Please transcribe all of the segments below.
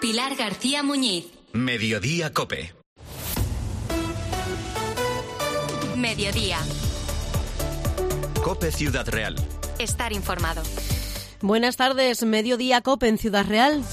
Pilar García Muñiz. Mediodía COPE. Mediodía. COPE Ciudad Real. Estar informado. Buenas tardes, Mediodía COPE en Ciudad Real.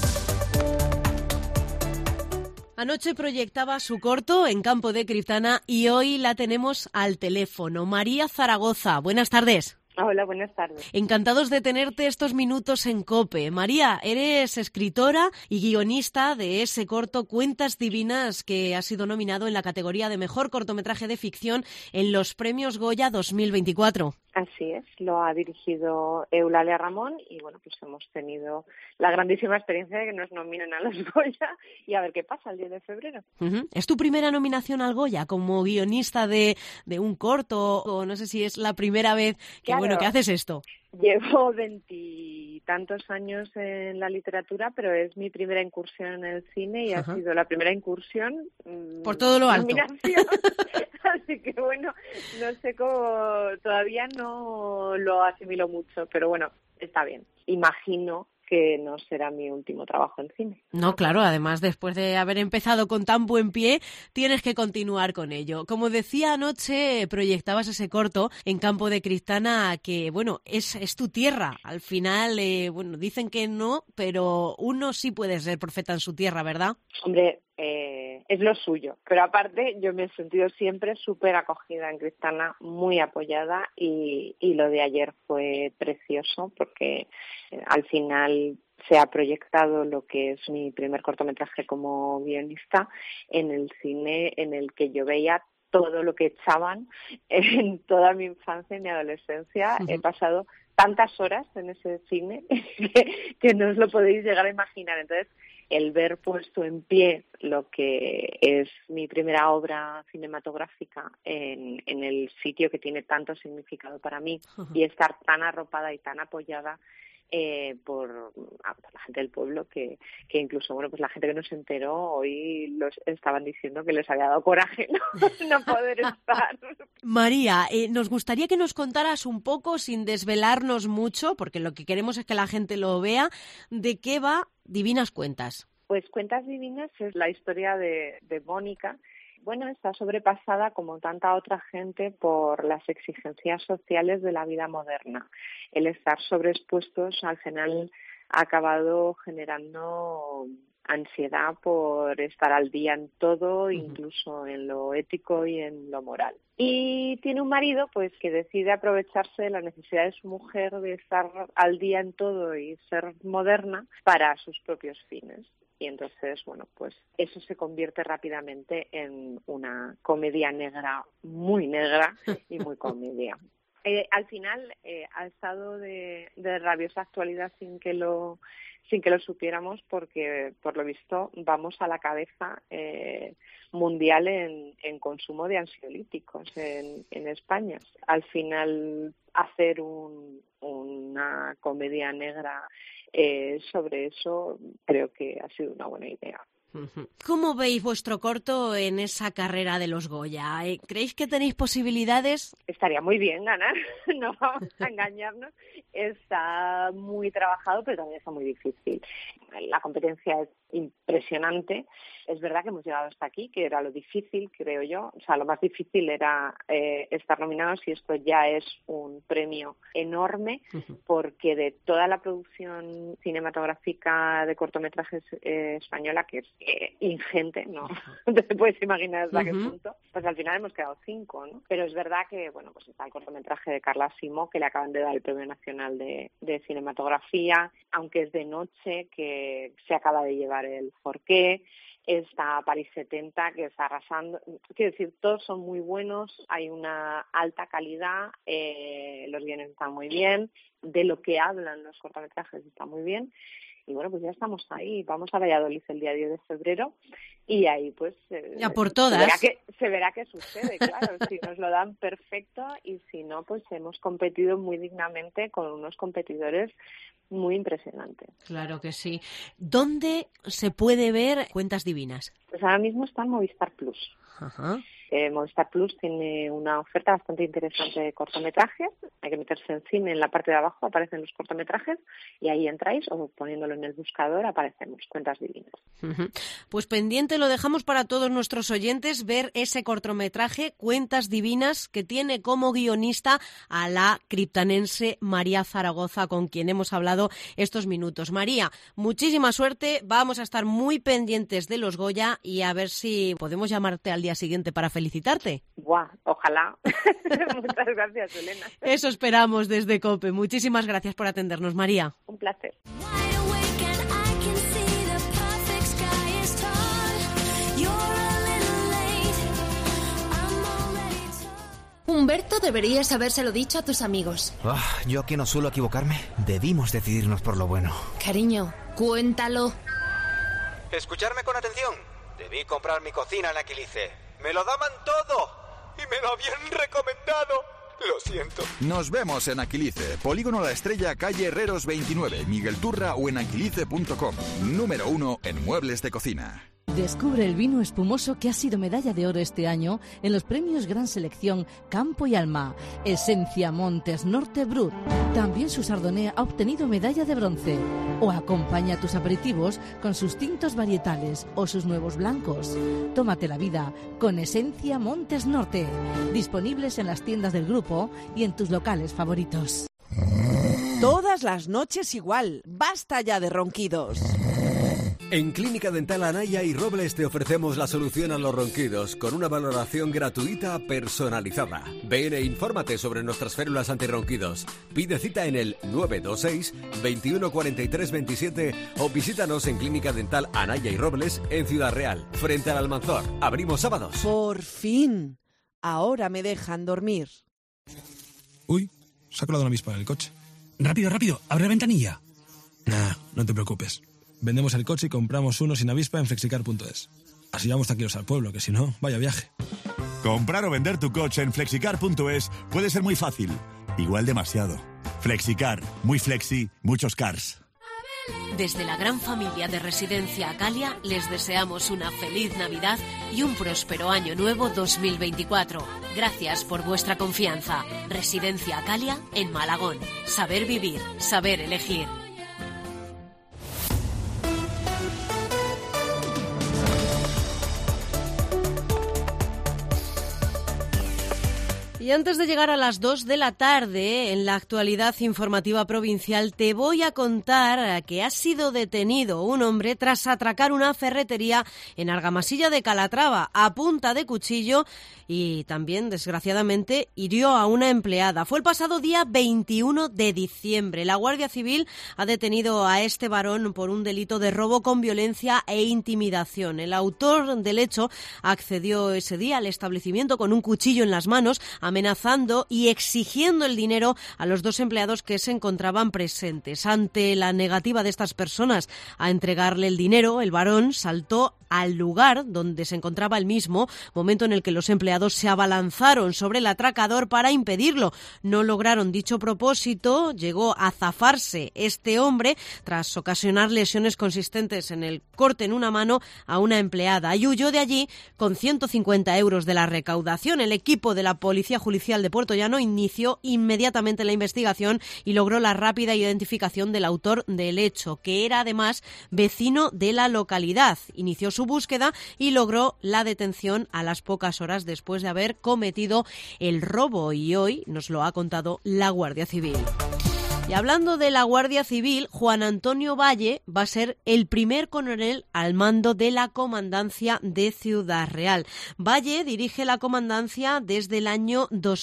Anoche proyectaba su corto en Campo de Criptana y hoy la tenemos al teléfono. María Zaragoza, buenas tardes. Hola, buenas tardes. Encantados de tenerte estos minutos en COPE. María, eres escritora y guionista de ese corto Cuentas Divinas, que ha sido nominado en la categoría de Mejor Cortometraje de Ficción en los Premios Goya 2024. Así es, lo ha dirigido Eulalia Ramón y bueno, pues hemos tenido la grandísima experiencia de que nos nominen a los Goya y a ver qué pasa el 10 de febrero. ¿Es tu primera nominación al Goya como guionista de un corto o no sé si es la primera vez que, Claro. que haces esto? Llevo 20 tantos años en la literatura, pero es mi primera incursión en el cine y ha sido la primera incursión por todo lo alto. Nominación. Así que bueno, no sé cómo, todavía no lo asimilo mucho, pero bueno, está bien. Imagino que no será mi último trabajo en cine. No, claro, además después de haber empezado con tan buen pie, tienes que continuar con ello. Como decía anoche, proyectabas ese corto en Campo de Criptana que, bueno, es tu tierra. Al final, bueno, dicen que no, pero uno sí puede ser profeta en su tierra, ¿verdad? Hombre, es lo suyo, pero aparte yo me he sentido siempre súper acogida en Criptana, muy apoyada y lo de ayer fue precioso porque al final se ha proyectado lo que es mi primer cortometraje como guionista en el cine en el que yo veía todo lo que echaban en toda mi infancia y mi adolescencia. He pasado tantas horas en ese cine que no os lo podéis llegar a imaginar. Entonces, el ver puesto en pie lo que es mi primera obra cinematográfica en el sitio que tiene tanto significado para mí y estar tan arropada y tan apoyada por la gente del pueblo que incluso, bueno, pues la gente que no se enteró hoy los estaban diciendo que les había dado coraje no poder estar. María, nos gustaría que nos contaras un poco, sin desvelarnos mucho, porque lo que queremos es que la gente lo vea, de qué va Divinas Cuentas. Pues Cuentas Divinas es la historia de Mónica. Bueno, está sobrepasada, como tanta otra gente, por las exigencias sociales de la vida moderna. El estar sobreexpuestos al final ha acabado generando ansiedad por estar al día en todo, incluso en lo ético y en lo moral. Y tiene un marido pues que decide aprovecharse de la necesidad de su mujer de estar al día en todo y ser moderna para sus propios fines. Y entonces, bueno, pues eso se convierte rápidamente en una comedia negra muy y muy comedia. Al final ha estado de rabiosa actualidad sin que lo supiéramos porque, por lo visto, vamos a la cabeza mundial en consumo de ansiolíticos en España. Al final, hacer una comedia negra sobre eso creo que ha sido una buena idea. ¿Cómo veis vuestro corto en esa carrera de los Goya? ¿Creéis que tenéis posibilidades? Estaría muy bien ganar, no vamos a engañarnos. Está muy trabajado, pero también está muy difícil. La competencia es impresionante. Es verdad que hemos llegado hasta aquí, que era lo difícil, creo yo. O sea, lo más difícil era estar nominados y esto ya es un premio enorme porque de toda la producción cinematográfica de cortometrajes española, que es ingente, ¿no? Te puedes imaginar hasta qué punto. Pues al final hemos quedado 5, ¿no? Pero es verdad que, bueno, pues está el cortometraje de Carla Simó, que le acaban de dar el Premio Nacional de Cinematografía, aunque es de noche, que se acaba de llevar el Forqué. Está París 70, que está arrasando. Quiero decir, todos son muy buenos, hay una alta calidad, los guiones están muy bien, de lo que hablan los cortometrajes está muy bien. Y bueno, pues ya estamos ahí. Vamos a Valladolid el día 10 de febrero y ahí pues ya por todas. Se verá qué sucede, claro. Si nos lo dan, perfecto, y si no, pues hemos competido muy dignamente con unos competidores muy impresionantes. Claro que sí. ¿Dónde se puede ver Cuentas Divinas? Pues ahora mismo está en Movistar Plus. Ajá. Movistar Plus tiene una oferta bastante interesante de cortometrajes. Hay que meterse en cine, en la parte de abajo aparecen los cortometrajes y ahí entráis o poniéndolo en el buscador aparecemos, Cuentas Divinas. Pues pendiente lo dejamos para todos nuestros oyentes ver ese cortometraje Cuentas Divinas, que tiene como guionista a la criptanense María Zaragoza, con quien hemos hablado estos minutos. María, muchísima suerte, vamos a estar muy pendientes de los Goya y a ver si podemos llamarte al día siguiente para felicitarte. ¡Buah! Ojalá. Muchas gracias, Elena. Eso esperamos desde COPE. Muchísimas gracias por atendernos, María. Un placer. Humberto, deberías habérselo dicho a tus amigos. Yo que no suelo equivocarme, debimos decidirnos por lo bueno. Cariño, cuéntalo. Escucharme con atención. Debí comprar mi cocina en Aquilice. ¡Me lo daban todo! ¡Y me lo habían recomendado! Lo siento. Nos vemos en Aquilice, Polígono La Estrella, calle Herreros 29, Miguel Turra o en aquilice.com. Número 1 en muebles de cocina. Descubre el vino espumoso que ha sido medalla de oro este año en los premios Gran Selección Campo y Alma. Esencia Montes Norte Brut. También su Chardonnay ha obtenido medalla de bronce. O acompaña tus aperitivos con sus tintos varietales o sus nuevos blancos. Tómate la vida con Esencia Montes Norte. Disponibles en las tiendas del grupo y en tus locales favoritos. Todas las noches igual. Basta ya de ronquidos. En Clínica Dental Anaya y Robles te ofrecemos la solución a los ronquidos con una valoración gratuita personalizada. Ven e infórmate sobre nuestras férulas antirronquidos. Pide cita en el 926 21 43 27 o visítanos en Clínica Dental Anaya y Robles en Ciudad Real, frente al Almanzor. Abrimos sábados. Por fin. Ahora me dejan dormir. Uy, se ha colado una avispa en el coche. Rápido, rápido, abre la ventanilla. Nah, no te preocupes. Vendemos el coche y compramos uno sin avispa en flexicar.es. Así vamos tranquilos al pueblo, que si no, vaya viaje. Comprar o vender tu coche en flexicar.es puede ser muy fácil. Igual demasiado. Flexicar. Muy flexi, muchos cars. Desde la gran familia de Residencia Acalia les deseamos una feliz Navidad y un próspero año nuevo 2024. Gracias por vuestra confianza. Residencia Acalia en Malagón. Saber vivir, saber elegir. Y antes de llegar a las 2 de la tarde, en la actualidad informativa provincial, te voy a contar que ha sido detenido un hombre tras atracar una ferretería en Argamasilla de Calatrava a punta de cuchillo y también, desgraciadamente, hirió a una empleada. Fue el pasado día 21 de diciembre. La Guardia Civil ha detenido a este varón por un delito de robo con violencia e intimidación. El autor del hecho accedió ese día al establecimiento con un cuchillo en las manos, amenazando y exigiendo el dinero a los dos empleados que se encontraban presentes. Ante la negativa de estas personas a entregarle el dinero, el varón saltó al lugar donde se encontraba el mismo, momento en el que los empleados se abalanzaron sobre el atracador para impedirlo. No lograron dicho propósito, llegó a zafarse este hombre tras ocasionar lesiones consistentes en el corte en una mano a una empleada y huyó de allí con 150 euros de la recaudación. El equipo de la Policía Judicial de Puertollano inició inmediatamente la investigación y logró la rápida identificación del autor del hecho, que era además vecino de la localidad. Inició su búsqueda y logró la detención a las pocas horas después de haber cometido el robo, y hoy nos lo ha contado la Guardia Civil. Y hablando de la Guardia Civil, Juan Antonio Valle va a ser el primer coronel al mando de la Comandancia de Ciudad Real. Valle dirige la comandancia desde el año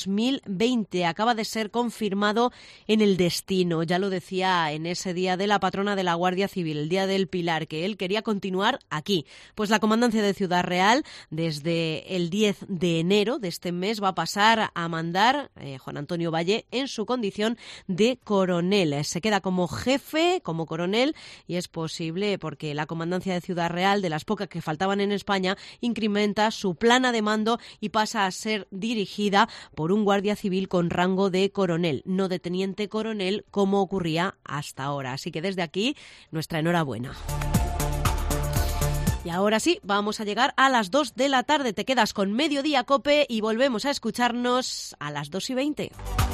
2020. Acaba de ser confirmado en el destino. Ya lo decía en ese día de la patrona de la Guardia Civil, el Día del Pilar, que él quería continuar aquí. Pues la Comandancia de Ciudad Real, desde el 10 de enero de este mes, va a pasar a mandar Juan Antonio Valle en su condición de coronel. Se queda como jefe, como coronel, y es posible porque la Comandancia de Ciudad Real, de las pocas que faltaban en España, incrementa su plana de mando y pasa a ser dirigida por un guardia civil con rango de coronel, no de teniente coronel como ocurría hasta ahora. Así que desde aquí, nuestra enhorabuena. Y ahora sí, vamos a llegar a las 2 de la tarde. Te quedas con Mediodía COPE y volvemos a escucharnos a las 2:20.